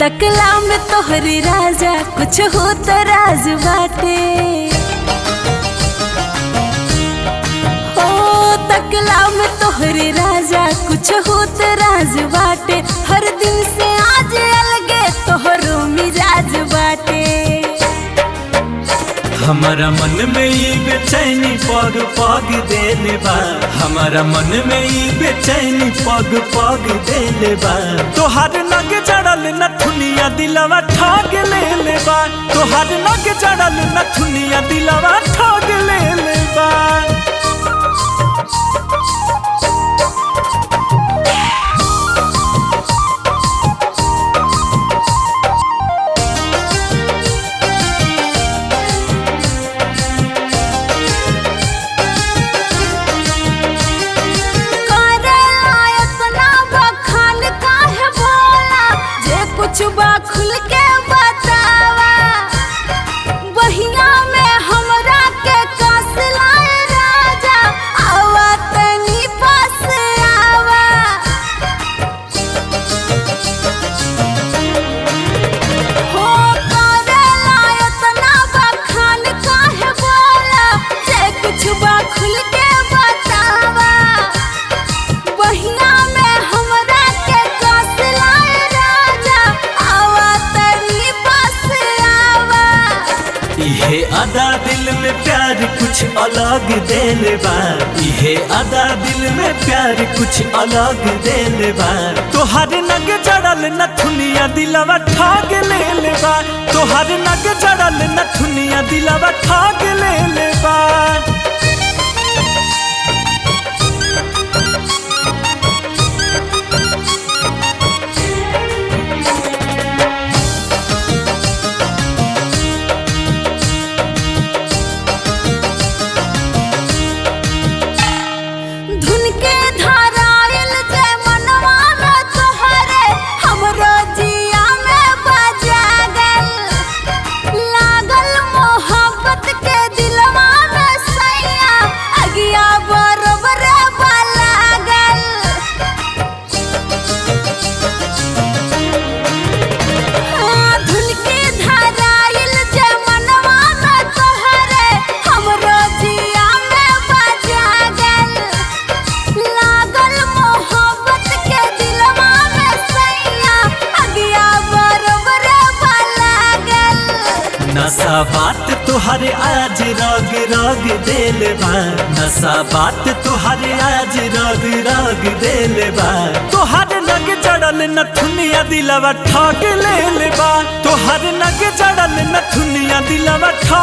तकला में तोहरी राजा कुछ हो तो राज बाटे। हो तकला में तोहरी राजा कुछ हो तो राज बाटे। हर दिन से आज अलगे तोहरो मिजाज बाटे। हमारा मन में ये बेचैनी पग पग देले बा। हमारा मन में ये बेचैनी पग पग देले बा। तोहार नग जड़ल नथुनिया दिलवा ठग लेले बा। तोहार नग जड़ल नथुनिया दिलवा ठग लेले बा। चुबा खुल के बतावा बहिया में हमरा के कास लाए राजा। आवा तनी पास आवा। हो करेला इतना बखान काहे बोला। जे कुछ बा खुल के बतावा बहिया में हमरा के कास लाए राजा। इहे अदा दिल में प्यार कुछ अलग देले बा। इहे अदा दिल में प्यार कुछ अलग देले बा। तोहार नग जड़ल नथुनिया दिलवा ठग लेले बा। तोहार नग जड़ल नथुनिया दिलवा ठग लेले बा। नशा बात तुहरे आज रग रग देले बा। नशा बात तुहरे आज रग रग देले बा। तोहर नग जड़ल नथुनिया दिलवा ठग लेले बा। तोहर नग जड़ल नथुनिया दिलवा ठग